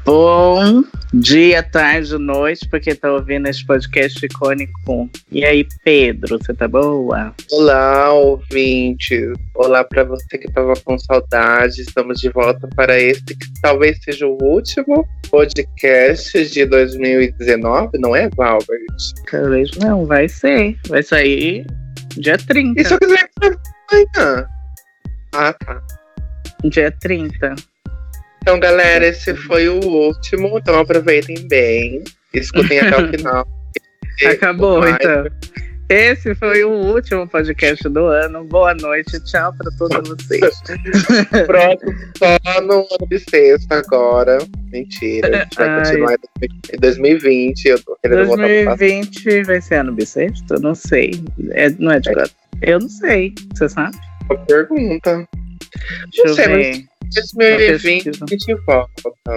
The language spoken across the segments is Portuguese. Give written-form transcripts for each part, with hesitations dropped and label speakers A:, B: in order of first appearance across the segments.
A: Bom dia, tarde, noite, pra quem tá ouvindo esse podcast icônico. E aí, Pedro, você tá boa?
B: Olá, ouvintes. Olá pra você que tava com saudade. Estamos de volta para esse que talvez seja o último podcast de 2019, não é, Valbert?
A: Talvez não, vai ser. Vai sair dia 30.
B: E se eu quiser amanhã? Ah, tá.
A: Dia 30.
B: Então, galera, esse foi o último. Então, aproveitem bem. Escutem até o final.
A: Acabou, então. Esse foi o último podcast do ano. Boa noite, tchau pra todos vocês.
B: Próximo só no ano bissexto agora. Mentira, a gente vai continuar em 2020. Eu tô querendo
A: 2020 vai ser ano bissexto? Eu não sei. Não é de agora. Eu não sei. Você sabe?
B: Uma pergunta.
A: Deixa eu ver.
B: 2020 a gente volta.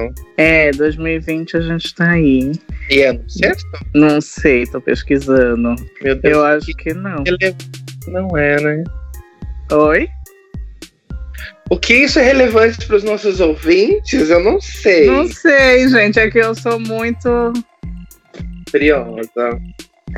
A: 2020 a gente tá aí.
B: E ano bissexto?
A: Não sei, tô pesquisando.
B: Meu Deus.
A: Eu acho que não.
B: Não é, né?
A: Oi?
B: O que isso é relevante para os nossos ouvintes? Eu não sei.
A: Não sei, gente. É que eu sou muito...
B: curiosa.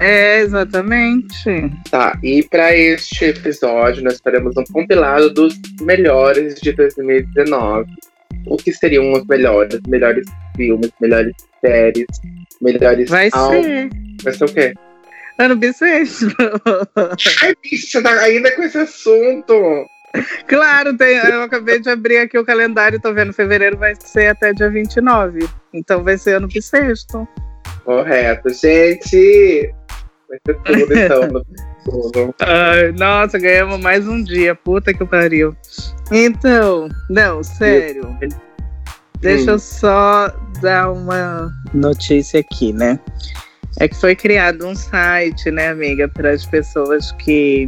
A: Exatamente.
B: Tá, e para este episódio nós faremos um compilado dos melhores de 2019. O que seriam os melhores? Melhores filmes, melhores séries, melhores
A: Vai ser.
B: Vai ser o quê?
A: Ano bissexto.
B: Ai, bicho, você tá ainda com esse assunto.
A: Claro, eu acabei de abrir aqui o calendário, tô vendo, fevereiro vai ser até dia 29. Então vai ser ano bissexto.
B: Correto, gente. Vai ser tudo, então. Tudo.
A: Ai, nossa, ganhamos mais um dia. Puta que pariu. Então, não, sério. Deixa eu só dar uma notícia aqui, né? É que foi criado um site, né, amiga, para as pessoas que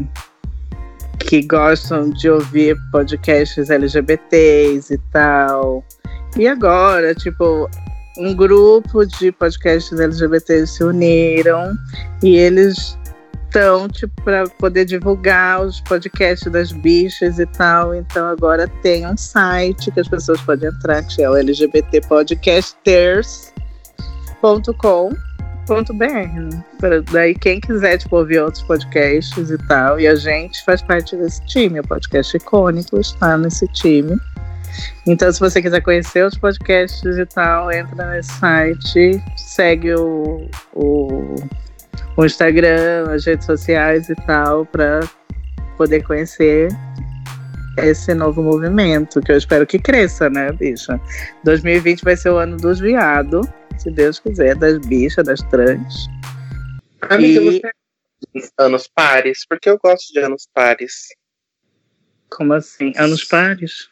A: gostam de ouvir podcasts LGBTs e tal. E agora, tipo, um grupo de podcasts LGBTs se uniram e eles estão, tipo, para poder divulgar os podcasts das bichas e tal. Então agora tem um site que as pessoas podem entrar, que é o lgbtpodcasters.com.br. Daí quem quiser, tipo, ouvir outros podcasts e tal, e a gente faz parte desse time, o podcast icônico está nesse time. Então, se você quiser conhecer os podcasts e tal, entra nesse site, segue o Instagram, as redes sociais e tal, para poder conhecer esse novo movimento, que eu espero que cresça, né, bicha? 2020 vai ser o ano dos viados, se Deus quiser, das bichas, das trans.
B: Amiga, você anos pares? Porque eu gosto de anos pares.
A: Como assim? Anos pares?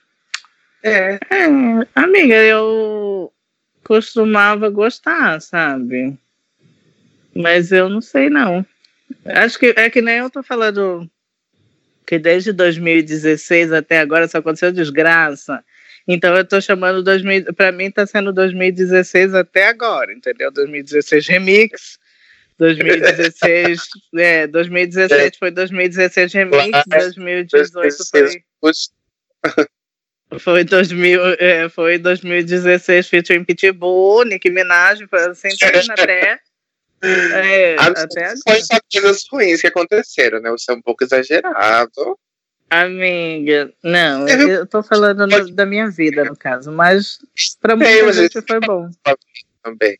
A: Amiga, eu costumava gostar, sabe? Mas eu não sei, não. Acho que é que nem eu tô falando que desde 2016 até agora só aconteceu desgraça. Então eu tô chamando pra mim tá sendo 2016 até agora, entendeu? 2016 remix, 2016, 2017 foi 2016 remix, 2018 foi 2016 featuring Pitbull, Nicki Minaj, foi assim, até agora.
B: Foi só coisas ruins que aconteceram, né? Você é um pouco exagerado.
A: Amiga, não, eu tô falando da minha vida, no caso, mas pra muita gente foi bom.
B: Também.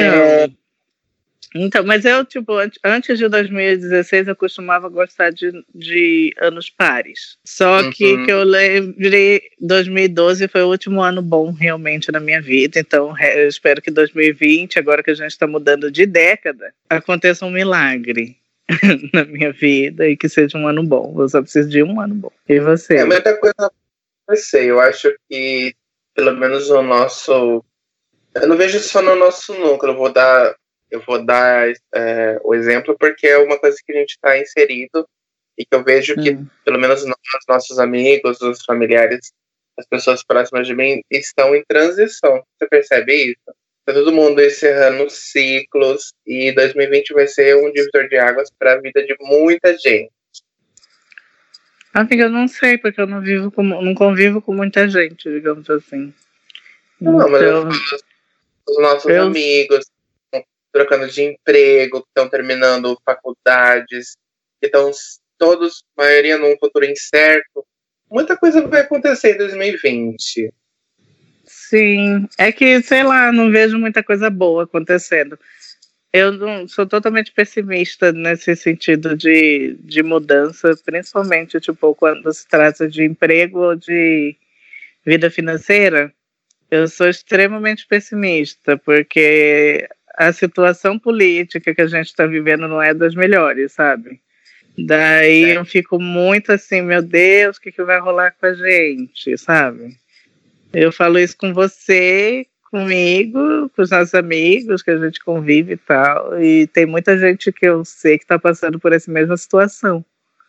A: Então, mas eu, tipo, antes de 2016 eu costumava gostar de anos pares. Só que eu lembrei, 2012 foi o último ano bom realmente na minha vida. Então, eu espero que 2020, agora que a gente está mudando de década, aconteça um milagre na minha vida e que seja um ano bom. Eu só preciso de um ano bom. E você?
B: Muita coisa acontecer. Eu acho que, pelo menos no nosso... Eu não vejo só no nosso núcleo. Eu vou dar o exemplo porque é uma coisa que a gente está inserido e que eu vejo que, pelo menos nós, nossos amigos, os familiares, as pessoas próximas de mim, estão em transição. Você percebe isso? Tá todo mundo encerrando ciclos e 2020 vai ser um divisor de águas para a vida de muita gente.
A: Amiga, eu não sei, porque eu não convivo com muita gente, digamos assim.
B: Não, mas eu falo os nossos amigos trocando de emprego, que estão terminando faculdades, que estão todos, a maioria num futuro incerto. Muita coisa vai acontecer em 2020.
A: Sim, é que, sei lá, não vejo muita coisa boa acontecendo. Eu não, sou totalmente pessimista nesse sentido de mudança, principalmente tipo, quando se trata de emprego ou de vida financeira. Eu sou extremamente pessimista, porque a situação política que a gente está vivendo não é das melhores, sabe? Daí eu fico muito assim, meu Deus, o que vai rolar com a gente, sabe? Eu falo isso com você, comigo, com os nossos amigos, que a gente convive e tal, e tem muita gente que eu sei que está passando por essa mesma situação.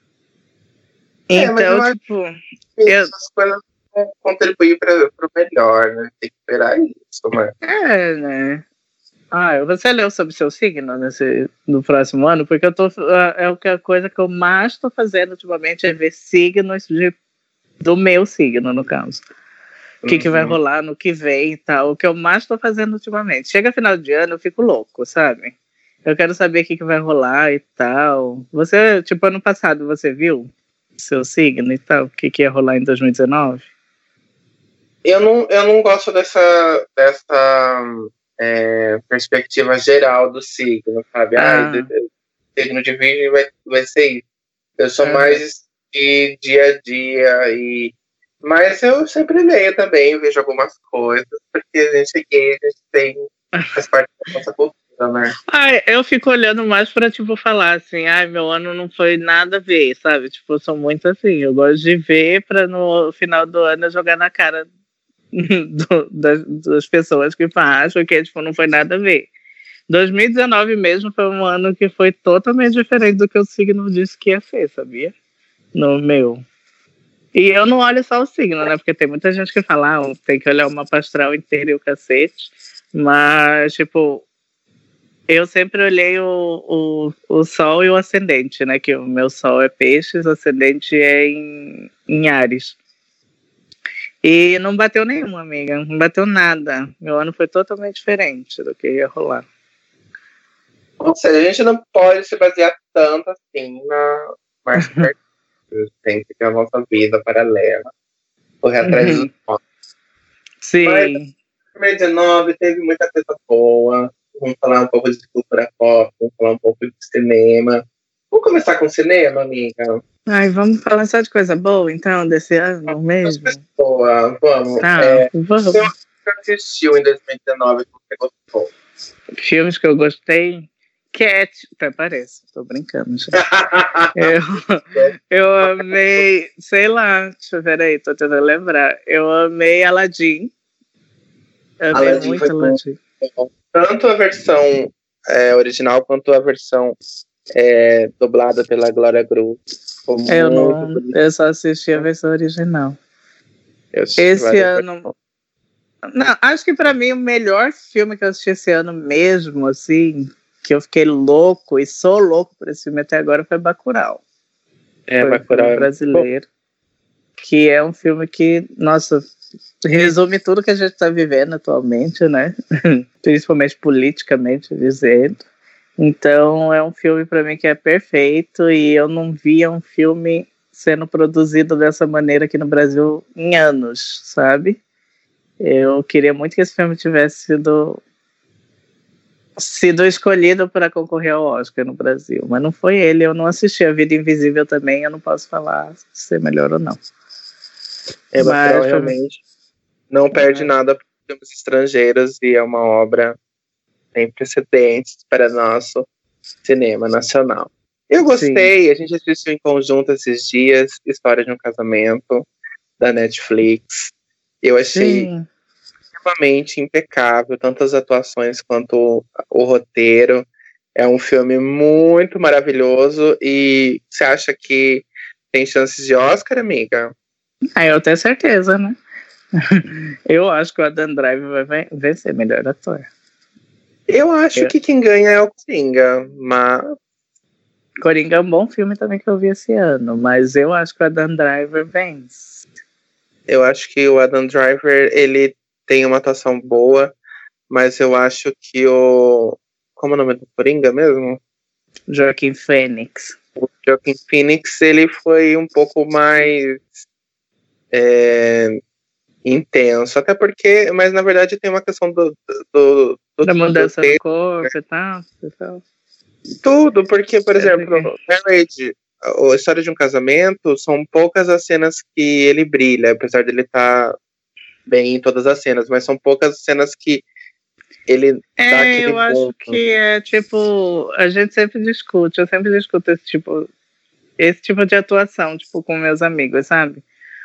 A: Então, tipo...
B: Essas coisas vão contribuir para o melhor, né? Tem que esperar isso, mas...
A: né? Você leu sobre seu signo no próximo ano? Porque eu tô, a coisa que eu mais estou fazendo ultimamente é ver signos do meu signo, no caso. O que vai rolar no que vem e tal. O que eu mais estou fazendo ultimamente. Chega final de ano, eu fico louco, sabe? Eu quero saber o que vai rolar e tal. Você, tipo, ano passado, você viu seu signo e tal? O que ia rolar em 2019?
B: Eu não gosto dessa perspectiva geral do signo, sabe? Signo de virgem vai ser isso. Eu sou mais de dia a dia, mas eu sempre leio também, vejo algumas coisas, porque a gente é gay, a gente faz parte da nossa cultura, né?
A: Eu fico olhando mais pra, tipo, falar assim, meu ano não foi nada a ver, sabe? Tipo, eu sou muito assim, eu gosto de ver pra no final do ano eu jogar na cara das pessoas que acham que tipo, não foi nada a ver. 2019 mesmo foi um ano que foi totalmente diferente do que o signo disse que ia ser, sabia? No meu. E eu não olho só o signo, né? Porque tem muita gente que fala, tem que olhar uma astral inteira e o cacete. Mas, tipo, eu sempre olhei o sol e o ascendente, né? Que o meu sol é peixes, o ascendente é em Áries. E não bateu nenhuma, amiga. Não bateu nada. Meu ano foi totalmente diferente do que ia rolar.
B: Ou seja, a gente não pode se basear tanto assim na marcha tem que ter a nossa vida paralela. Correr atrás dos nossos.
A: Sim.
B: Mas 2019 teve muita coisa boa. Vamos falar um pouco de cultura pop, vamos falar um pouco de cinema. Vamos começar com cinema, amiga?
A: Vamos falar só de coisa boa, então, desse ano mesmo?
B: Vamos.
A: Vamos.
B: Você assistiu em 2019 que você gostou?
A: Filmes que eu gostei... Cat, até parece, tô brincando. eu amei, sei lá, deixa eu ver aí, tô tentando lembrar. Eu amei Aladdin. Amei muito Aladdin.
B: Tanto a versão original quanto a versão dublada pela Glória Groove.
A: Eu só assisti a versão original. Esse ano... Não, acho que pra mim o melhor filme que eu assisti esse ano mesmo, assim... que eu fiquei louco, e sou louco por esse filme até agora, foi Bacurau.
B: Bacurau
A: um filme brasileiro, que é um filme que, nossa, resume tudo que a gente está vivendo atualmente, né? Principalmente politicamente dizendo. Então, é um filme para mim que é perfeito, e eu não via um filme sendo produzido dessa maneira aqui no Brasil em anos, sabe? Eu queria muito que esse filme tivesse sido escolhido para concorrer ao Oscar no Brasil, mas não foi ele. Eu não assisti A Vida Invisível também, eu não posso falar se é melhor ou não.
B: Mas realmente não perde nada para filmes estrangeiros, e é uma obra sem precedentes para nosso cinema nacional. Eu gostei. Sim. A gente assistiu em conjunto esses dias História de um Casamento, da Netflix. Eu achei extremamente impecável, tanto as atuações quanto o roteiro. É um filme muito maravilhoso. E você acha que tem chances de Oscar, amiga?
A: Eu tenho certeza, né? Eu acho que o Adam Driver vai vencer melhor ator.
B: Eu acho que quem ganha é o Coringa, mas...
A: Coringa é um bom filme também que eu vi esse ano, mas eu acho que o Adam Driver vence.
B: Eu acho que o Adam Driver, ele tem uma atuação boa, mas eu acho que o... Como é o nome do Coringa mesmo?
A: Joaquin Phoenix.
B: O Joaquin Phoenix, ele foi um pouco mais intenso, até porque, mas na verdade tem uma questão
A: da mudança do corpo e tal.
B: Tudo, porque, por exemplo, Marriage, a história de um casamento, são poucas as cenas que ele brilha, apesar dele estar bem em todas as cenas, mas são poucas as cenas que ele dá aquele
A: eu acho que é tipo, a gente sempre discute, eu sempre discuto esse tipo de atuação, tipo, com meus amigos, sabe?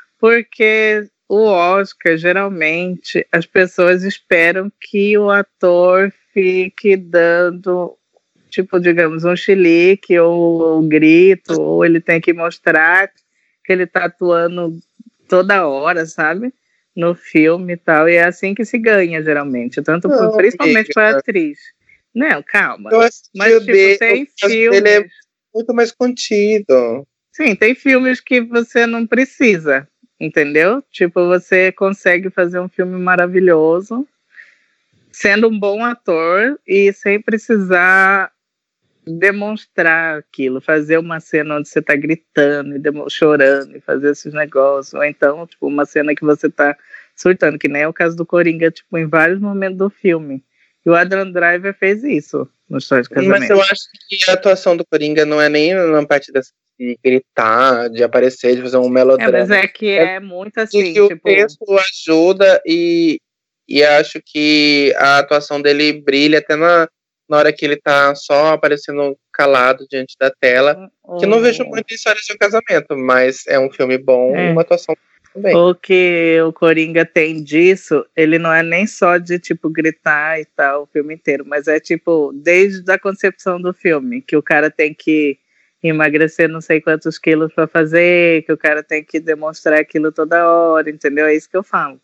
A: Porque o Oscar, geralmente, as pessoas esperam que o ator fique dando, tipo, digamos, um chilique ou um grito, ou ele tem que mostrar que ele tá atuando toda hora, sabe? No filme e tal, e é assim que se ganha, geralmente, principalmente para atriz. Não, calma. Mas, tipo, tem filmes...
B: Ele é muito mais contido.
A: Sim, tem filmes que você não precisa, entendeu? Tipo, você consegue fazer um filme maravilhoso sendo um bom ator e sem precisar demonstrar aquilo, fazer uma cena onde você tá gritando e chorando e fazer esses negócios, ou então, tipo, uma cena que você tá surtando, que nem é o caso do Coringa, tipo, em vários momentos do filme. E o Adam Driver fez isso no História de Casamento.
B: Mas eu acho que a atuação do Coringa não é nem na parte de gritar, de aparecer, de fazer um melodrama.
A: Mas é que é muito assim,
B: que tipo... o texto ajuda e acho que a atuação dele brilha até na hora que ele tá só aparecendo calado diante da tela, que eu não vejo muito Histórias de um Casamento, mas é um filme bom e uma atuação também.
A: O que o Coringa tem disso, ele não é nem só de, tipo, gritar e tal o filme inteiro, mas é, tipo, desde a concepção do filme, que o cara tem que emagrecer não sei quantos quilos para fazer, que o cara tem que demonstrar aquilo toda hora, entendeu? É isso que eu falo.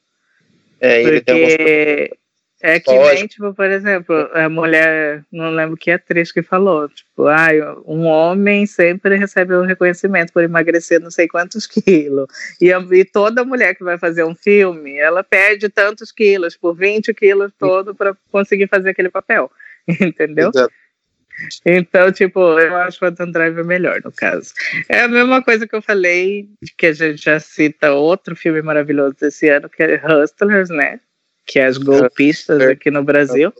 B: Ele
A: porque é que nem, tipo, por exemplo, a mulher, não lembro que atriz que falou, tipo, um homem sempre recebe um reconhecimento por emagrecer não sei quantos quilos, e toda mulher que vai fazer um filme, ela perde tantos quilos, por 20 quilos todo, para conseguir fazer aquele papel, entendeu?
B: Exato.
A: Então, tipo, eu acho o Adam Driver melhor, no caso. É a mesma coisa que eu falei, que a gente já cita outro filme maravilhoso desse ano, que é Hustlers, né? Que é as golpistas aqui no Brasil.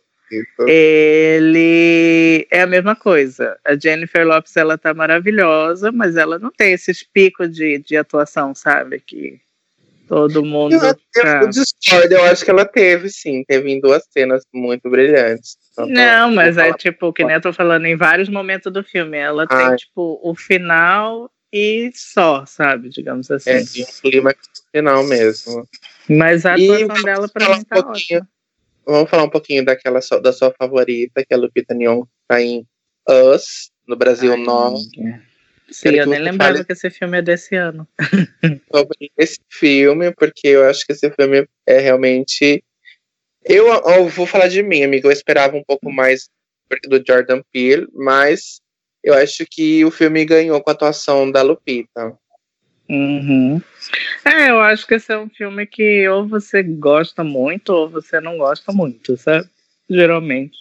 A: Ele é a mesma coisa. A Jennifer Lopez, ela tá maravilhosa, mas ela não tem esses picos de atuação, sabe? Que todo mundo...
B: Eu discordo, eu acho que ela teve em 2 cenas muito brilhantes.
A: Não, mas é tipo, que nem eu tô falando, em vários momentos do filme, ela tem, tipo, o final e só, sabe, digamos assim.
B: De um clima final mesmo.
A: Mas a atuação dela, pra mim, tá ótima.
B: Vamos falar um pouquinho da sua favorita, que é a Lupita Nyong'o, que tá em Us, no Brasil 9.
A: Sim, eu nem lembrava que esse filme é desse ano.
B: Sobre esse filme, porque eu acho que esse filme é realmente... Eu vou falar de mim, amigo. Eu esperava um pouco mais do Jordan Peele, mas eu acho que o filme ganhou com a atuação da Lupita.
A: Uhum. Eu acho que esse é um filme que ou você gosta muito ou você não gosta muito, sabe? Geralmente.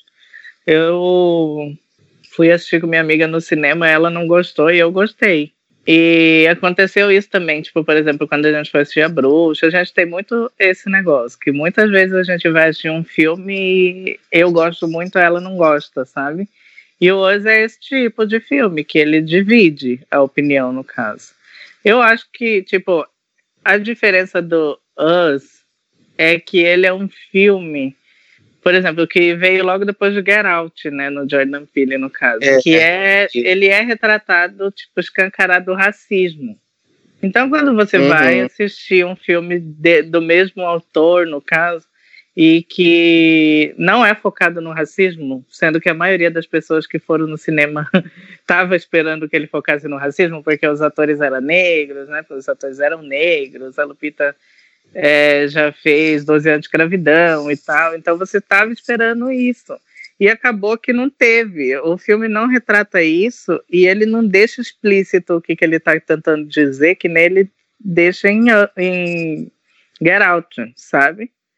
A: Eu fui assistir com minha amiga no cinema, ela não gostou e eu gostei. E aconteceu isso também, tipo, por exemplo, quando a gente foi assistir A Bruxa, a gente tem muito esse negócio, que muitas vezes a gente vai assistir um filme e eu gosto muito, ela não gosta, sabe? E o Us é esse tipo de filme, que ele divide a opinião, no caso. Eu acho que, tipo, a diferença do Us é que ele é um filme, por exemplo, que veio logo depois do Get Out, né, no Jordan Peele, no caso, ele é retratado, tipo, escancarado do racismo. Então, quando você vai assistir um filme do mesmo autor, no caso, e que não é focado no racismo, sendo que a maioria das pessoas que foram no cinema estava esperando que ele focasse no racismo, porque os atores eram negros, né? Os atores eram negros, a Lupita já fez 12 anos de escravidão e tal, então você estava esperando isso. E acabou que não teve. O filme não retrata isso e ele não deixa explícito o que ele está tentando dizer, que nele deixa em Get Out, sabe?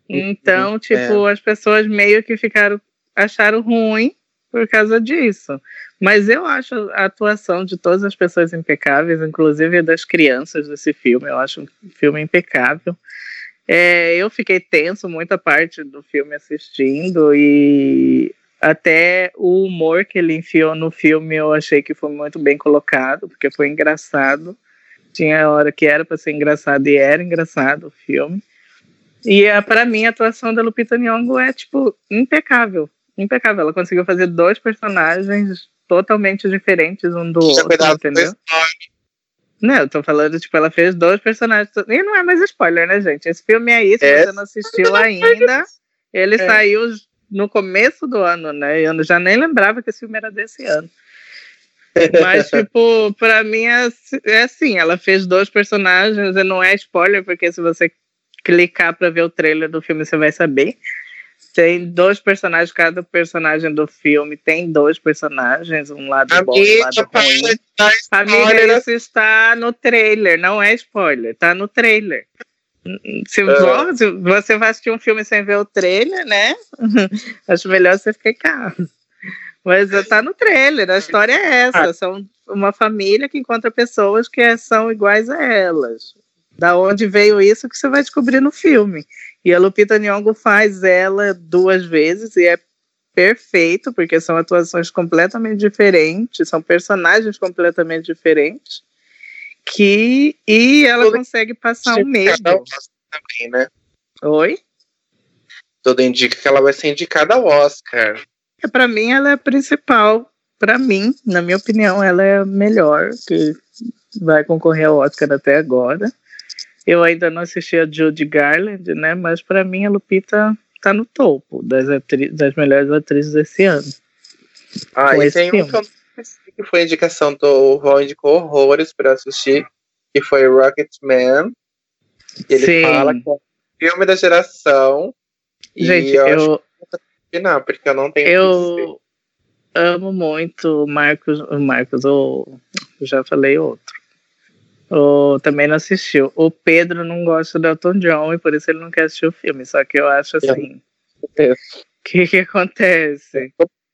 A: Então, tipo, as pessoas meio que acharam ruim por causa disso. Mas eu acho a atuação de todas as pessoas impecáveis, inclusive das crianças desse filme. Eu acho um filme impecável. Eu fiquei tenso muita parte do filme assistindo e até o humor que ele enfiou no filme eu achei que foi muito bem colocado, porque foi engraçado. Tinha hora que era para ser engraçado e era engraçado o filme. E para mim a atuação da Lupita Nyong'o é tipo impecável. Impecável. Ela conseguiu fazer 2 personagens totalmente diferentes um do outro, entendeu? Não, eu tô falando, tipo, ela fez 2 personagens. E não é mais spoiler, né, gente? Esse filme aí, se você não assistiu ainda, ele saiu no começo do ano, né? Eu já nem lembrava que esse filme era desse ano. Mas, tipo, pra mim é assim, ela fez 2 personagens e não é spoiler, porque se você clicar pra ver o trailer do filme, você vai saber. Tem 2 personagens, cada personagem do filme tem 2 personagens, um lado bom e um lado ruim. Amiga, isso está no trailer, não é spoiler, tá no trailer. Se você vai assistir um filme sem ver o trailer, né? Acho melhor você ficar. Mas tá no trailer, a história é essa. São uma família que encontra pessoas que são iguais a elas. Da onde veio isso que você vai descobrir no filme. E a Lupita Nyong'o faz ela 2 vezes e é perfeito, porque são atuações completamente diferentes, são personagens completamente diferentes, e ela consegue passar um medo.
B: Também, né?
A: Oi?
B: Tudo indica que ela vai ser indicada ao Oscar.
A: Pra mim, ela é a principal. Pra mim, na minha opinião, ela é a melhor que vai concorrer ao Oscar até agora. Eu ainda não assisti a Judy Garland, né? Mas pra mim a Lupita tá no topo das melhores atrizes desse ano.
B: E tem um que foi a indicação do Ron, indicou horrores pra assistir, que foi Rocketman. Ele fala que é um filme da geração.
A: Gente,
B: e eu não, porque eu não tenho.
A: Eu amo muito o Marcos, eu já falei outro. Também não assistiu. O Pedro não gosta do Elton John e por isso ele não quer assistir o filme. Só que eu acho assim. O que acontece?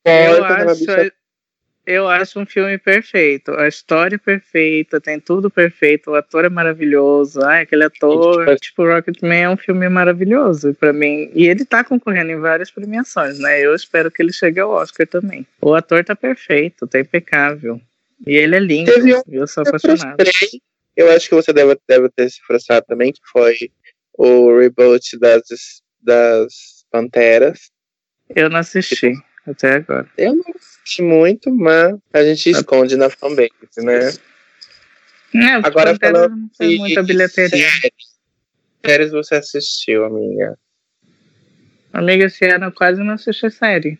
A: Eu acho um filme perfeito. A história é perfeita, tem tudo perfeito. O ator é maravilhoso. Aquele ator, tipo, Rocketman é um filme maravilhoso pra mim. E ele tá concorrendo em várias premiações, né? Eu espero que ele chegue ao Oscar também. O ator tá perfeito, tá impecável. E ele é lindo. Eu sou apaixonada.
B: Eu acho que você deve ter se frustrado também, que foi o reboot das Panteras.
A: Eu não assisti até agora.
B: Eu não assisti muito, mas a gente esconde na fanbase, né? Agora falando
A: não foi muita bilheteria.
B: Séries você assistiu, amiga?
A: Amiga, esse ano eu quase não assisti série.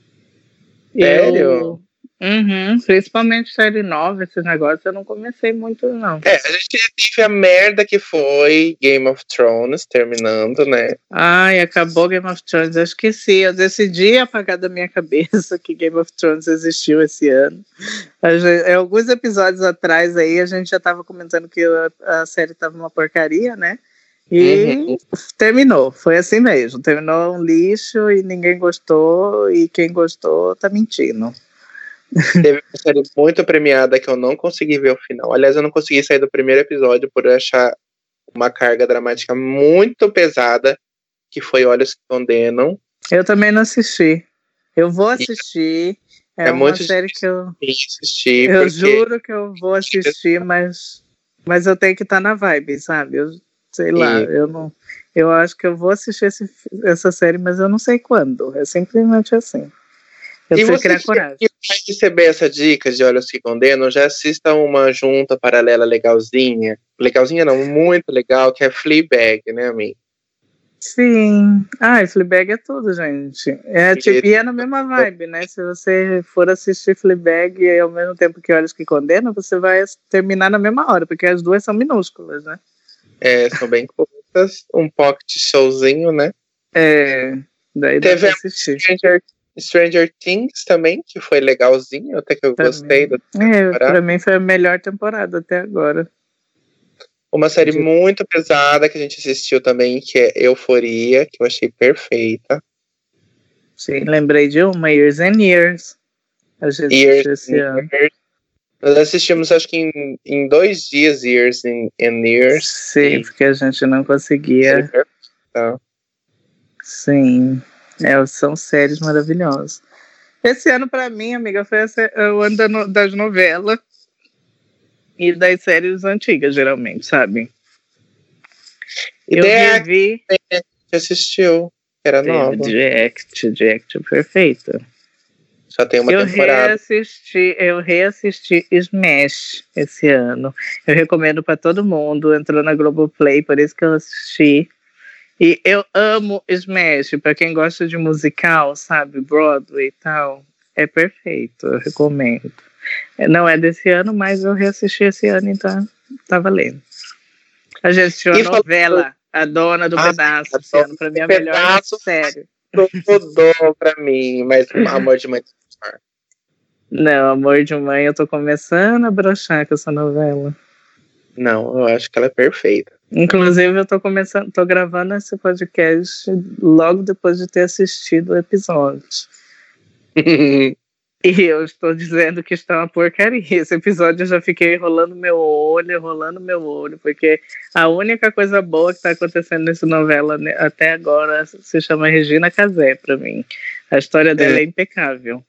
B: Sério?
A: Principalmente série nova, esses negócios, eu não comecei muito, não.
B: A gente teve a merda que foi Game of Thrones terminando, né?
A: Acabou Game of Thrones, eu esqueci, eu decidi apagar da minha cabeça que Game of Thrones existiu esse ano. Alguns episódios atrás aí, a gente já tava comentando que a série tava uma porcaria, né? E terminou, foi assim mesmo, terminou um lixo e ninguém gostou, e quem gostou tá mentindo.
B: Teve uma série muito premiada que eu não consegui ver o final. Aliás, eu não consegui sair do primeiro episódio por achar uma carga dramática muito pesada, que foi Olhos que Condenam.
A: Eu também não assisti. Eu vou assistir. É uma série que eu
B: assistir.
A: Eu juro que eu vou assistir, mas eu tenho que estar na vibe, sabe? Eu sei lá, eu acho que eu vou assistir essa série, mas eu não sei quando. É simplesmente assim. Eu preciso criar coragem.
B: Se você vai receber essa dica de Olhos que Condenam, já assista uma junta paralela legalzinha. Legalzinha não, muito legal, que é Fleabag, né, amiga?
A: Sim. Fleabag é tudo, gente. E é na mesma vibe, né? Se você for assistir Fleabag e ao mesmo tempo que Olhos que Condenam, você vai terminar na mesma hora, porque as duas são minúsculas, né?
B: São bem curtas. Um pocket showzinho, né?
A: Daí dá pra assistir.
B: Stranger Things também, que foi legalzinho, até que eu gostei da temporada.
A: Pra mim foi a melhor temporada até agora.
B: Uma série muito pesada que a gente assistiu também, que é Euforia, que eu achei perfeita.
A: Sim, lembrei de uma, Years and Years. A gente assistiu esse ano.
B: Nós assistimos, acho que em 2 dias, Years and Years.
A: Sim, porque a gente não conseguia.
B: Tá.
A: Sim, são séries maravilhosas. Esse ano, pra mim, amiga, foi o ano das novelas e das séries antigas, geralmente, sabe? Eu revi.
B: Você assistiu, era nova.
A: Direct, perfeita.
B: Só tem uma temporada.
A: Eu reassisti Smash esse ano. Eu recomendo pra todo mundo. Entrou na Globoplay, por isso que eu assisti. E eu amo Smash. Pra quem gosta de musical, sabe? Broadway e tal. É perfeito, eu recomendo. Não é desse ano, mas eu reassisti esse ano, então tá valendo. A gente assistiu a novela A Dona do Pedaço esse ano. Pra mim, a melhor série.
B: Mudou pra mim, mas Amor de Mãe.
A: Não, Amor de Mãe, eu tô começando a broxar com essa novela.
B: Não, eu acho que ela é perfeita.
A: Inclusive, eu tô gravando esse podcast logo depois de ter assistido o episódio. E eu estou dizendo que está uma porcaria. Esse episódio eu já fiquei rolando meu olho, porque a única coisa boa que está acontecendo nessa novela até agora se chama Regina Casé, pra mim. A história dela é impecável.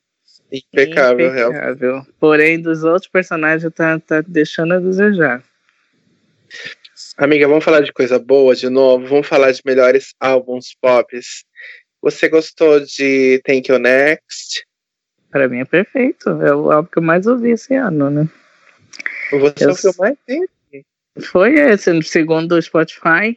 B: Impecável.
A: Porém, dos outros personagens tá deixando a desejar.
B: Amiga, vamos falar de coisa boa de novo? Vamos falar de melhores álbuns pop. Você gostou de Thank You Next?
A: Pra mim é perfeito. É o álbum que eu mais ouvi esse ano, né?
B: Você ouviu mais dele?
A: Foi esse, segundo o Spotify.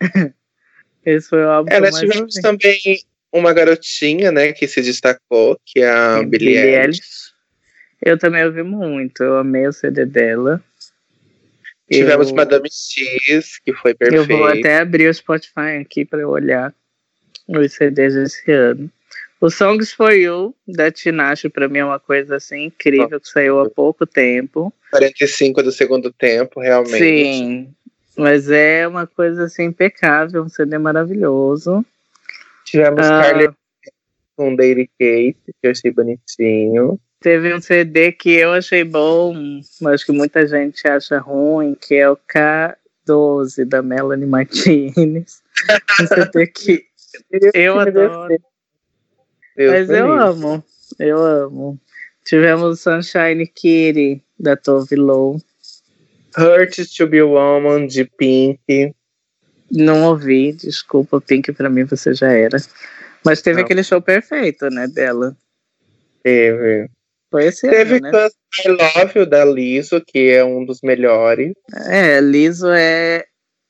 A: Esse foi o álbum que eu mais ouvi. Nós tivemos
B: também uma garotinha, né, que se destacou, que é a Billie Eilish.
A: Eu também ouvi muito. Eu amei o CD dela.
B: Tivemos Madame X, que foi perfeita.
A: Eu vou até abrir o Spotify aqui pra eu olhar os CDs desse ano. O Songs For You, da Tinashe, pra mim é uma coisa assim incrível, que saiu há pouco tempo.
B: 45 do segundo tempo, realmente.
A: Sim, mas é uma coisa assim impecável, um CD maravilhoso.
B: Tivemos Carly com Daily Kate, que eu achei bonitinho.
A: Teve um CD que eu achei bom, mas que muita gente acha ruim, que é o K12, da Melanie Martinez. Um CD que eu adoro. Mas eu amo. Tivemos Sunshine Kitty, da Tove Lo.
B: Hurt to Be a Woman, de Pink.
A: Não ouvi, desculpa, Pink, pra mim você já era. Mas teve aquele show perfeito, né, dela.
B: Teve.
A: Foi esse
B: ano,
A: né?
B: Teve I Love You, da Lizzo, que é um dos melhores.
A: Lizzo é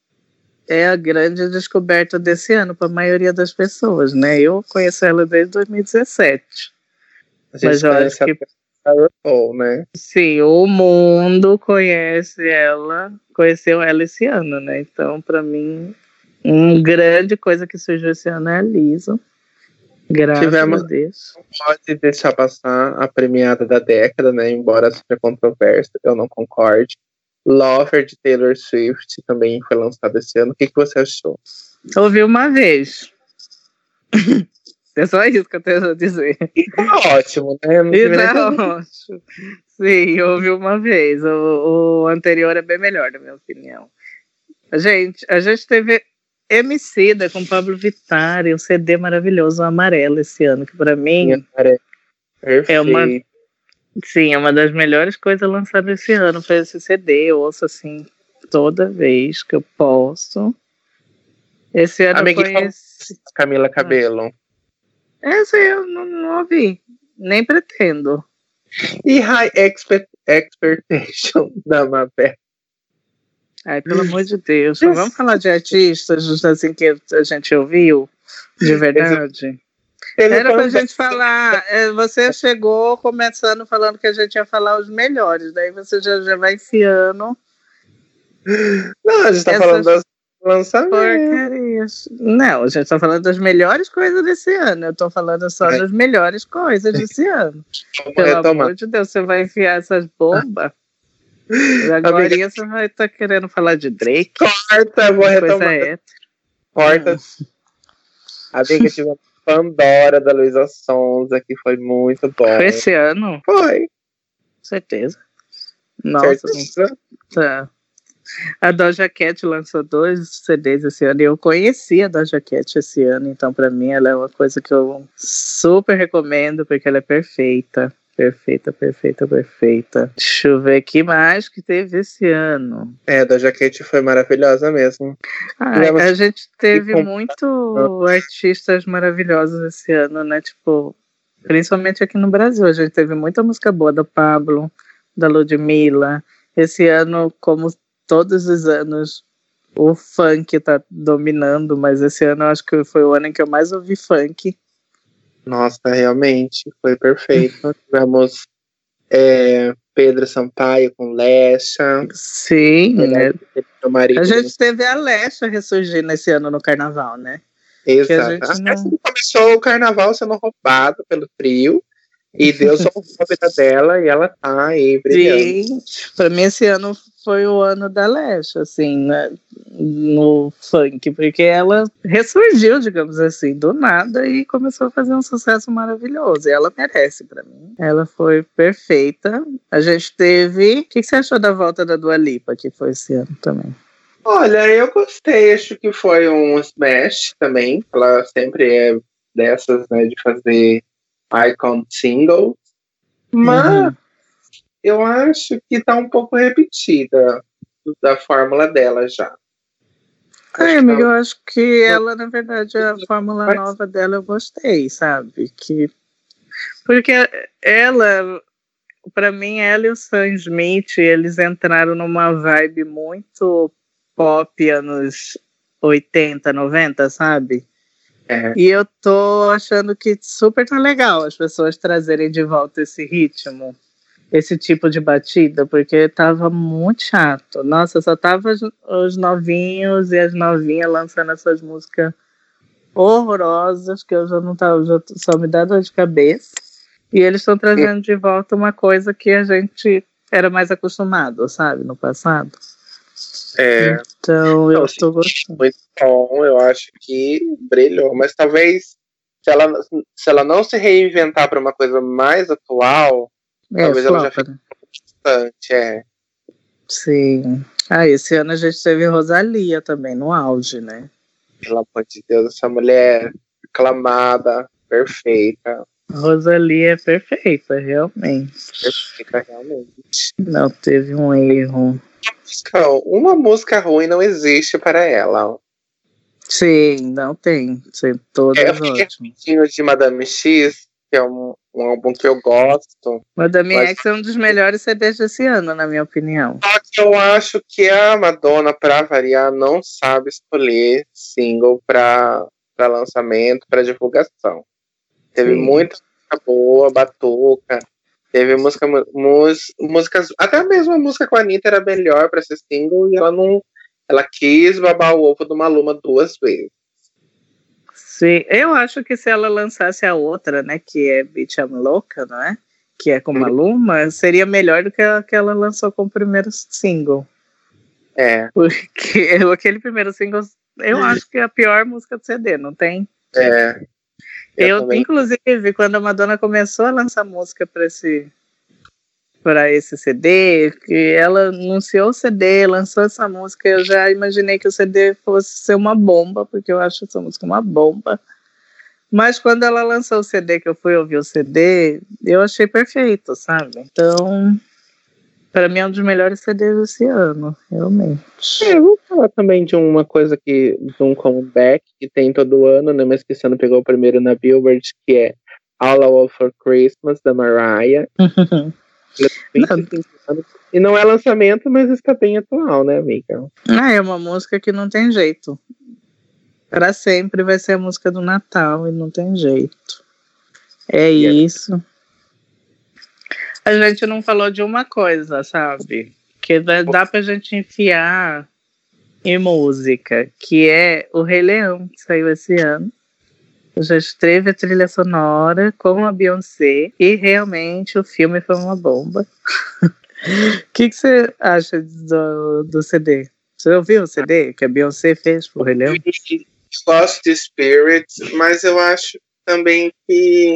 A: a grande descoberta desse ano para a maioria das pessoas, né? Eu conheço ela desde 2017.
B: Mas eu acho que né?
A: Sim, o mundo conheceu ela esse ano, né? Então, para mim, uma grande coisa que surgiu esse ano é a Lizzo. Graças a Deus.
B: Não pode deixar passar a premiada da década, né? Embora seja controversa, eu não concorde. Lover, de Taylor Swift, também foi lançado esse ano. O que você achou?
A: Ouvi uma vez. É só isso que eu tenho a dizer.
B: E tá ótimo, né?
A: Ótimo. Sim, ouvi uma vez. O anterior é bem melhor, na minha opinião. A gente teve Emicida com Pablo Vittar e um CD maravilhoso, o Amarelo, esse ano, que pra mim é uma das melhores coisas lançadas esse ano. Foi esse CD, eu ouço assim toda vez que eu posso. Esse ano eu conheci
B: Camila Cabello.
A: Essa eu não ouvi, nem pretendo.
B: E High Expectation da Mabel.
A: Ai, pelo amor de Deus. Vamos falar de artistas assim que a gente ouviu de verdade? Era pra gente falar. Você chegou começando falando que a gente ia falar os melhores, daí você já vai enfiando.
B: Não, a gente tá falando das lançamentos.
A: Não, a gente tá falando das melhores coisas desse ano. Eu tô falando só das melhores coisas desse ano. Pelo amor de Deus, você vai enfiar essas bombas. Agora
B: Amiga,
A: você vai estar querendo falar de Drake.
B: corta, eu vou
A: Coisa
B: retomar.
A: hétero.
B: Corta. Amiga, tivemos Pandora da Luísa Sonza, que foi muito bom.
A: Foi esse ano?
B: Foi.
A: Certeza. Nossa,
B: Certeza.
A: tá. A Doja Cat lançou 2 CDs esse ano e eu conheci a Doja Cat esse ano, então pra mim ela é uma coisa que eu super recomendo porque ela é perfeita. Perfeita, perfeita, perfeita. Deixa eu ver aqui mais que teve esse ano.
B: A Doja Cat foi maravilhosa mesmo.
A: Ai,
B: Tivemos
A: a gente teve
B: com-
A: muito artistas maravilhosos esse ano, né? Tipo, principalmente aqui no Brasil. A gente teve muita música boa da Pablo, da Ludmilla. Esse ano, como todos os anos, o funk tá dominando, mas esse ano eu acho que foi o ano em que eu mais ouvi funk.
B: Nossa, realmente, foi perfeito. Tivemos Pedro Sampaio com Lecha.
A: Sim, né?
B: Meu marido.
A: A gente teve a Lecha ressurgir nesse ano no carnaval, né? Que a
B: Exato.
A: gente não...
B: Assim começou o carnaval sendo roubado pelo trio. E Deus salvou a vida dela e ela tá aí brilhando.
A: Gente, pra mim esse ano foi o ano da Lecha, assim, né, no funk, porque ela ressurgiu, digamos assim, do nada e começou a fazer um sucesso maravilhoso. E ela merece, pra mim. Ela foi perfeita. A gente teve... O que você achou da volta da Dua Lipa, que foi esse ano também?
B: Olha, eu gostei, acho que foi um smash também. Ela sempre é dessas, né, de fazer icon single. Mas eu acho que tá um pouco repetida da fórmula dela já.
A: Ai, amiga, eu acho que ela, na verdade, a fórmula nova dela eu gostei, sabe? Porque ela, pra mim, ela e o Sam Smith, eles entraram numa vibe muito pop anos 80, 90, sabe? E eu tô achando que super tá legal as pessoas trazerem de volta esse ritmo, esse tipo de batida, porque tava muito chato. Nossa, só tava os novinhos e as novinhas lançando essas músicas horrorosas que eu já não tava, já só me dá dor de cabeça. E eles estão trazendo de volta uma coisa que a gente era mais acostumado, sabe, no passado. Então eu tô gostando.
B: Muito bom, eu acho que brilhou, mas talvez se ela não se reinventar para uma coisa mais atual, talvez ela já fique bastante,
A: Sim. Esse ano a gente teve Rosalía também no auge, né?
B: Pelo amor de Deus, essa mulher aclamada, perfeita.
A: Rosalía é perfeita, realmente.
B: Perfeita, realmente.
A: Não teve um erro.
B: Uma música ruim não existe para ela.
A: Sim, não tem. São todas ótimas.
B: De Madame X, que é um álbum que eu gosto.
A: Madame X é um dos melhores CDs desse ano, na minha opinião.
B: Só que eu acho que a Madonna, pra variar, não sabe escolher single para lançamento, para divulgação. Teve muita música boa, batuca. Teve músicas. Até mesmo a música com a Anitta era melhor para ser single e ela não. Ela quis babar o ovo do Maluma 2 vezes.
A: Sim, eu acho que se ela lançasse a outra, né, que é Bitch I'm Louca, não é? Que é com Maluma, seria melhor do que a que ela lançou como primeiro single. Porque aquele primeiro single, eu acho que é a pior música do CD, não tem? Eu inclusive, quando a Madonna começou a lançar música para esse CD, que ela anunciou o CD, lançou essa música, eu já imaginei que o CD fosse ser uma bomba, porque eu acho essa música uma bomba. Mas quando ela lançou o CD, que eu fui ouvir o CD, eu achei perfeito, sabe? Então, para mim é um dos melhores CDs desse ano, realmente.
B: Vou falar também de uma coisa de um comeback que tem todo ano, né? Mas que esse ano pegou o primeiro na Billboard, que é All I Want for Christmas, da Mariah. E não é lançamento, mas está bem atual, né, amiga?
A: É uma música que não tem jeito. Para sempre vai ser a música do Natal e não tem jeito. É isso. A gente não falou de uma coisa, sabe? Que dá pra gente enfiar em música, que é o Rei Leão, que saiu esse ano. Já teve a trilha sonora com a Beyoncé e realmente o filme foi uma bomba. que você acha do CD? Você ouviu o CD que a Beyoncé fez pro Rei Leão?
B: Gosto de Spirits, mas eu acho também que...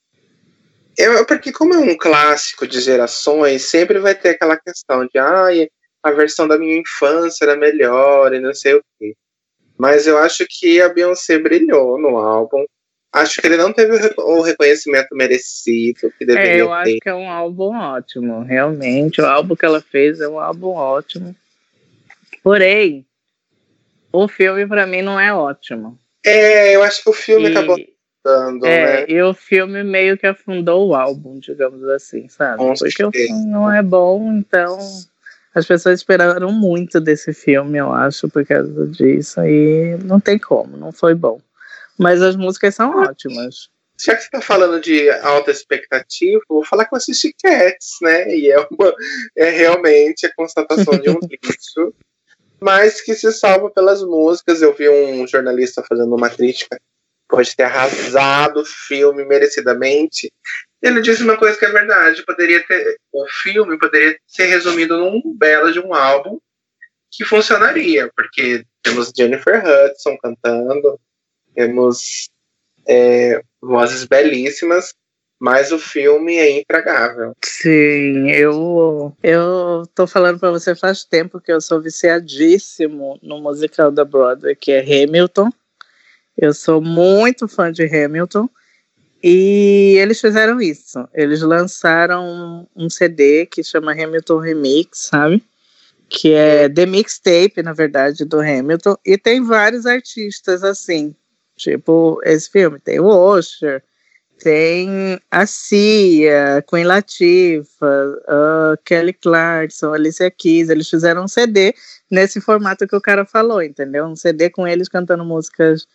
B: porque como é um clássico de gerações, sempre vai ter aquela questão de a versão da minha infância era melhor e não sei o quê. Mas eu acho que a Beyoncé brilhou no álbum. Acho que ele não teve o reconhecimento merecido que deveria
A: eu
B: ter.
A: acho que é um álbum ótimo, realmente. O álbum que ela fez é um álbum ótimo. Porém, o filme pra mim não é ótimo.
B: Eu acho que o filme acabou afundando, né?
A: E o filme meio que afundou o álbum, digamos assim, sabe? Porque o filme não é bom, então as pessoas esperaram muito desse filme, eu acho, por causa disso, e não tem como, não foi bom. Mas as músicas são ótimas.
B: Já que você tá falando de alta expectativa, vou falar que eu assisti Cats, né? E é realmente a constatação de um lixo, mas que se salva pelas músicas. Eu vi um jornalista fazendo uma crítica, pode ter arrasado o filme merecidamente. Ele disse uma coisa que é verdade, o filme poderia ser resumido num belo de um álbum que funcionaria, porque temos Jennifer Hudson cantando, temos vozes belíssimas, mas o filme é intragável.
A: Sim, eu tô falando pra você faz tempo que eu sou viciadíssimo no musical da Broadway, que é Hamilton. Eu sou muito fã de Hamilton. E eles fizeram isso. Eles lançaram um CD que chama Hamilton Remix, sabe? Que é The Mixtape, na verdade, do Hamilton. E tem vários artistas assim. Tipo, esse filme tem o Usher, tem a Cia, Queen Latifah, Kelly Clarkson, Alicia Keys. Eles fizeram um CD nesse formato que o cara falou, entendeu? Um CD com eles cantando músicas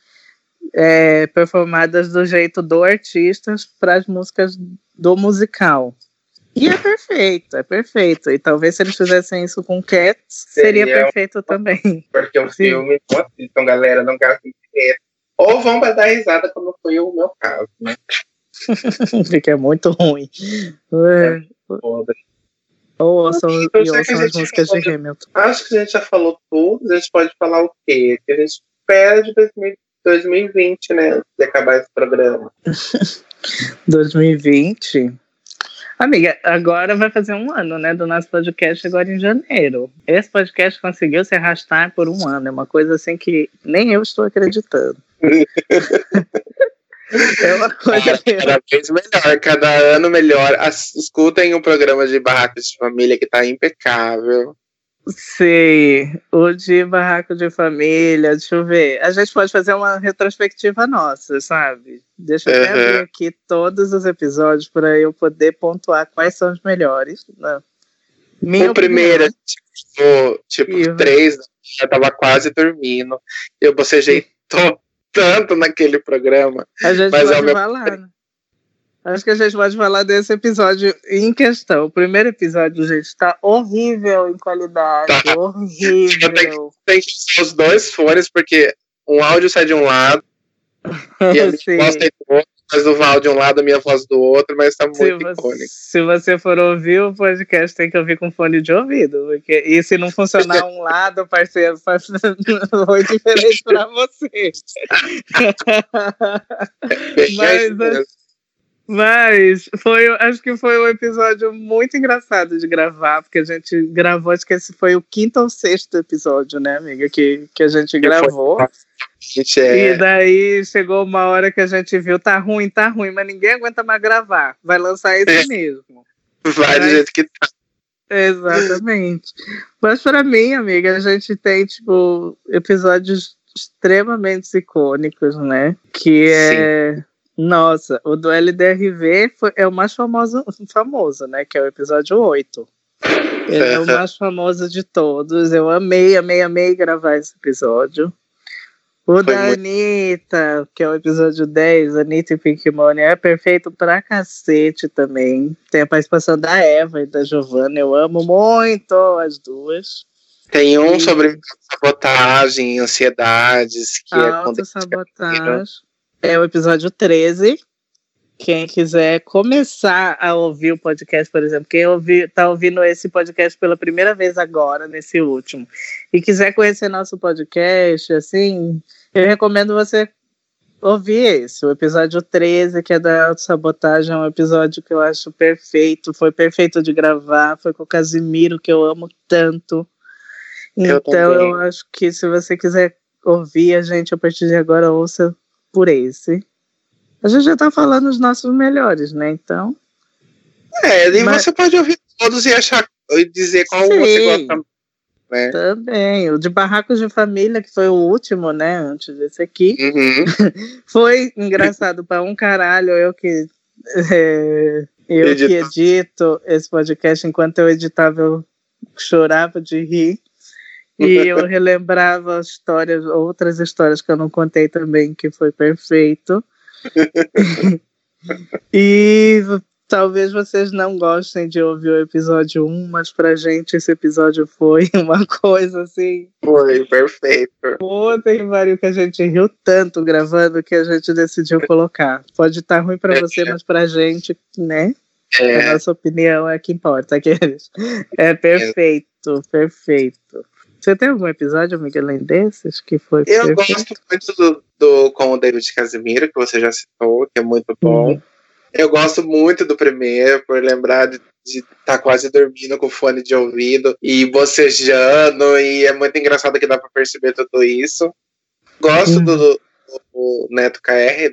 A: performadas do jeito do artista para as músicas do musical. E é perfeito. E talvez se eles fizessem isso com Cats, seria perfeito também.
B: Porque o filme, não assistam, galera, não gastem dinheiro. Ou vão dar risada, como foi o meu caso, né?
A: Porque é muito ruim. Ou são as músicas de Hamilton.
B: Acho que a gente já falou tudo. A gente pode falar o quê? Que a gente espera de 2020, né? Antes de acabar esse programa.
A: 2020? Amiga, agora vai fazer um ano, né? Do nosso podcast agora em janeiro. Esse podcast conseguiu se arrastar por um ano. É uma coisa assim que nem eu estou acreditando. É uma coisa
B: cada vez melhor, cada ano melhor. Escutem o programa de Barracos de Família, que tá impecável.
A: Sim, o de Barraco de Família, deixa eu ver. A gente pode fazer uma retrospectiva nossa, sabe? Deixa eu até abrir aqui todos os episódios para eu poder pontuar quais são os melhores.
B: O primeiro, tipo 3, já tava quase dormindo. Eu bocejei tanto naquele programa.
A: A gente pode falar, né? Acho que a gente pode falar desse episódio em questão. O primeiro episódio, gente, tá horrível em qualidade. Tá. Horrível.
B: Tem que ser os dois fones, porque um áudio sai de um lado e a minha voz sai do outro, mas o Val de um lado, a minha voz do outro, mas tá muito icônico.
A: Se você for ouvir o podcast, tem que ouvir com fone de ouvido. E se não funcionar um lado, parceiro, faz muito diferente pra você. Mas acho que foi um episódio muito engraçado de gravar, porque a gente gravou, acho que esse foi o 5º ou 6º episódio, né, amiga, que a gente gravou. E daí chegou uma hora que a gente viu, tá ruim, mas ninguém aguenta mais gravar. Vai lançar esse mesmo.
B: Vai do jeito que tá.
A: Exatamente. Mas pra mim, amiga, a gente tem, tipo, episódios extremamente icônicos, né? Que é... Sim. Nossa, o do LDRV é o mais famoso, né? Que é o episódio 8. Ele é o mais famoso de todos. Eu amei gravar esse episódio. O da Anitta, que é o episódio 10, Anitta e Pink Money, é perfeito pra cacete também. Tem a participação da Eva e da Giovanna. Eu amo muito as duas.
B: Tem um sobre sabotagem, ansiedades. Que
A: autossabotagem. É o episódio 13. quem quiser começar a ouvir o podcast, por exemplo, quem está ouvindo esse podcast pela primeira vez agora, nesse último, e quiser conhecer nosso podcast, assim, eu recomendo você ouvir esse, o episódio 13, que é da autossabotagem, é um episódio que eu acho perfeito, foi perfeito de gravar, foi com o Casimiro, que eu amo tanto. Então eu acho que se você quiser ouvir a gente a partir de agora, ouça por esse. A gente já tá falando os nossos melhores, né? Então.
B: E você pode ouvir todos e dizer qual você gosta. Né?
A: Também. O de Barracos de Família, que foi o último, né? Antes desse aqui. Foi engraçado para um caralho. Eu que edito esse podcast, enquanto eu editava, eu chorava de rir. E eu relembrava outras histórias que eu não contei também, que foi perfeito. E talvez vocês não gostem de ouvir o episódio 1, mas pra gente esse episódio foi uma coisa assim.
B: Foi perfeito.
A: Tem vários que a gente riu tanto gravando que a gente decidiu colocar. Pode estar ruim pra você, mas pra gente, né? A nossa opinião é que importa. Aqueles. É perfeito, perfeito. Você tem algum episódio, amiga, além desses que foi
B: Eu gosto muito do com o David Casimiro, que você já citou, que é muito bom. Eu gosto muito do primeiro, por lembrar de estar quase dormindo com fone de ouvido e bocejando, e é muito engraçado que dá pra perceber tudo isso. Gosto do Neto KR,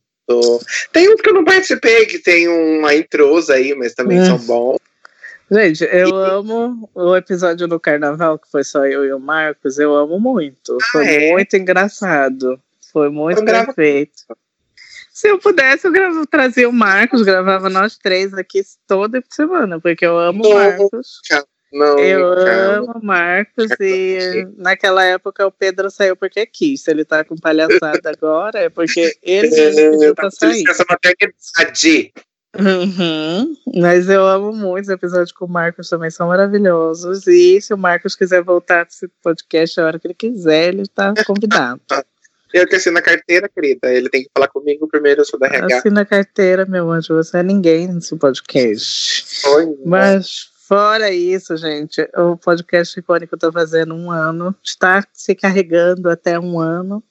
B: Tem uns que eu não participei, que tem uma intros aí, mas também são bons.
A: Gente, eu amo o episódio do Carnaval, que foi só eu e o Marcos, eu amo muito. Foi muito engraçado. Foi muito perfeito. Se eu pudesse, eu trazia o Marcos, gravava nós três aqui toda semana, porque eu amo o Marcos. Eu amo o Marcos e naquela época o Pedro saiu porque quis. Se ele tá com palhaçada agora, é porque ele pediu pra sair.
B: Essa maternidade.
A: Mas eu amo muito os episódios com o Marcos, também são maravilhosos. E se o Marcos quiser voltar para esse podcast a hora que ele quiser, ele está convidado.
B: Eu que assino a carteira, querida. Ele tem que falar comigo primeiro, eu sou da RH.
A: Assina a carteira, meu anjo, você é ninguém nesse podcast. Mas fora isso, gente, o podcast Icônico está fazendo 1 ano, está se carregando até 1 ano.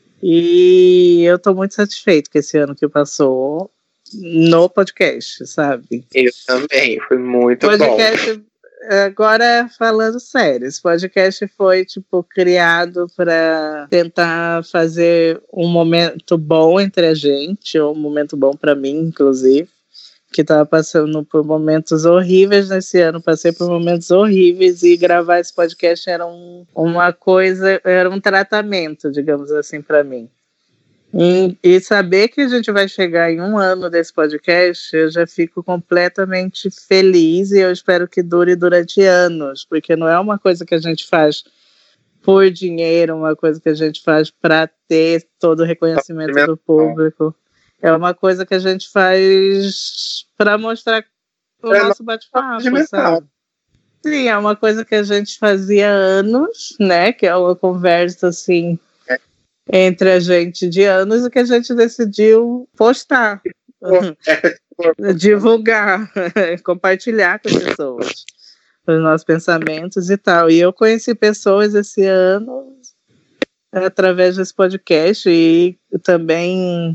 A: E eu estou muito satisfeito com esse ano que passou no podcast, sabe?
B: Eu também, foi muito bom.
A: Agora, falando sério, esse podcast foi, criado para tentar fazer um momento bom entre a gente, um momento bom para mim, inclusive, que estava passando por momentos horríveis nesse ano, passei por momentos horríveis e gravar esse podcast era uma coisa, era um tratamento, digamos assim, para mim. E saber que a gente vai chegar em 1 ano desse podcast, eu já fico completamente feliz e eu espero que dure durante anos, porque não é uma coisa que a gente faz por dinheiro, uma coisa que a gente faz para ter todo o reconhecimento do público. É uma coisa que a gente faz para mostrar o nosso bate-papo, sabe? Sim, é uma coisa que a gente fazia há anos, né? Que é uma conversa assim entre a gente de anos e que a gente decidiu postar, divulgar, compartilhar com as pessoas os nossos pensamentos e tal. E eu conheci pessoas esse ano através desse podcast e também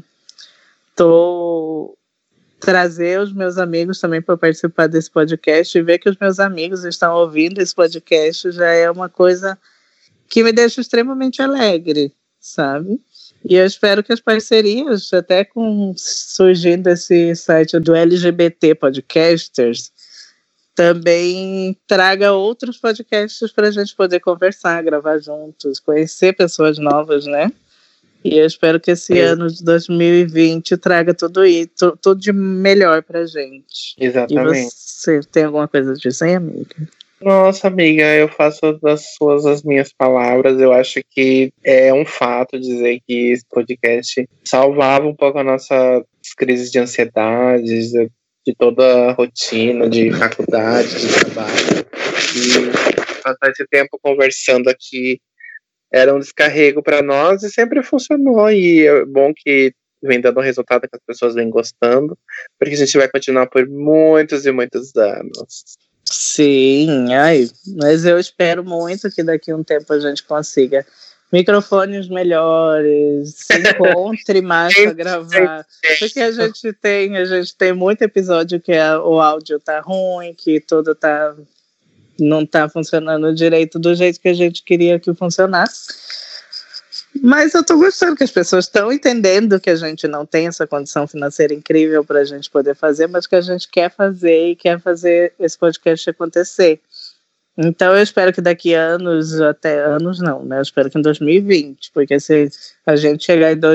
A: trazer os meus amigos também para participar desse podcast e ver que os meus amigos estão ouvindo esse podcast já é uma coisa que me deixa extremamente alegre, sabe? E eu espero que as parcerias, até surgindo esse site do LGBT Podcasters, também traga outros podcasts para a gente poder conversar, gravar juntos, conhecer pessoas novas, né? E eu espero que esse ano de 2020 traga tudo isso, tudo de melhor pra gente.
B: Exatamente.
A: E você tem alguma coisa a dizer, amiga?
B: Nossa, amiga, eu faço das suas as minhas palavras. Eu acho que é um fato dizer que esse podcast salvava um pouco as nossas crises de ansiedade, de toda a rotina de faculdade, de trabalho. E passar esse tempo conversando aqui era um descarrego para nós e sempre funcionou. E é bom que vem dando resultado, que as pessoas vêm gostando, porque a gente vai continuar por muitos e muitos anos.
A: Sim, ai, mas eu espero muito que daqui a um tempo a gente consiga microfones melhores, se encontre mais para gravar, porque a gente tem muito episódio que o áudio tá ruim, que tudo não tá funcionando direito do jeito que a gente queria que funcionasse. Mas eu tô gostando que as pessoas estão entendendo que a gente não tem essa condição financeira incrível para a gente poder fazer, mas que a gente quer fazer e quer fazer esse podcast acontecer. Então eu espero que daqui a anos, até anos não, né? Eu espero que em 2020, porque se a gente chegar em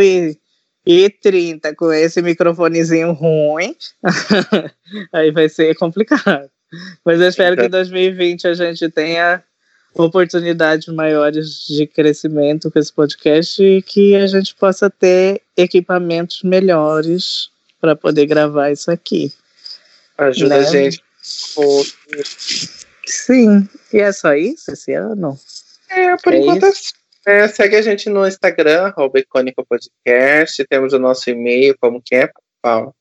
A: 2030 com esse microfonezinho ruim, aí vai ser complicado. Mas eu espero que em 2020 a gente tenha oportunidades maiores de crescimento com esse podcast e que a gente possa ter equipamentos melhores para poder gravar isso aqui.
B: Ajuda, né, a gente.
A: Sim, e é só isso esse ano?
B: Por enquanto segue a gente no Instagram, @icônicopodcast, temos o nosso e-mail, como que é, Paulo?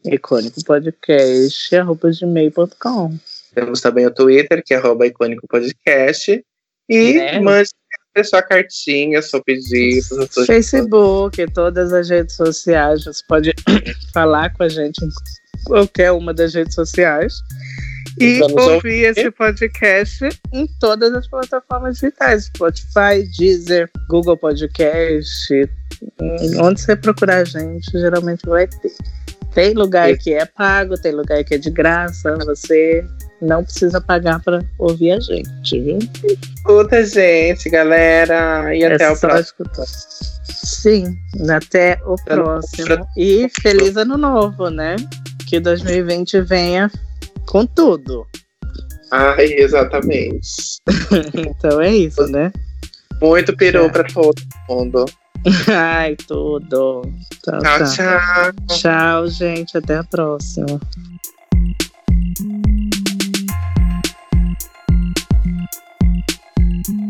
A: icônicopodcast@gmail.com.
B: Temos também o Twitter, que é @icônicopodcast, e mande a sua cartinha, seu pedido.
A: Facebook, todas as redes sociais, você pode falar com a gente em qualquer uma das redes sociais. E ouvir esse podcast em todas as plataformas digitais, Spotify, Deezer, Google Podcast, onde você procurar a gente, geralmente vai ter. Tem lugar que é pago, tem lugar que é de graça, você não precisa pagar para ouvir a gente, viu?
B: Escuta, gente, galera, e até o próximo.
A: Escutar. Sim, até o próximo. E feliz ano novo, né? Que 2020 venha com tudo.
B: Ai, exatamente.
A: Então é isso, né?
B: Muito peru pra todo mundo.
A: Ai, tudo.
B: Tchau.
A: Tchau, gente. Até a próxima.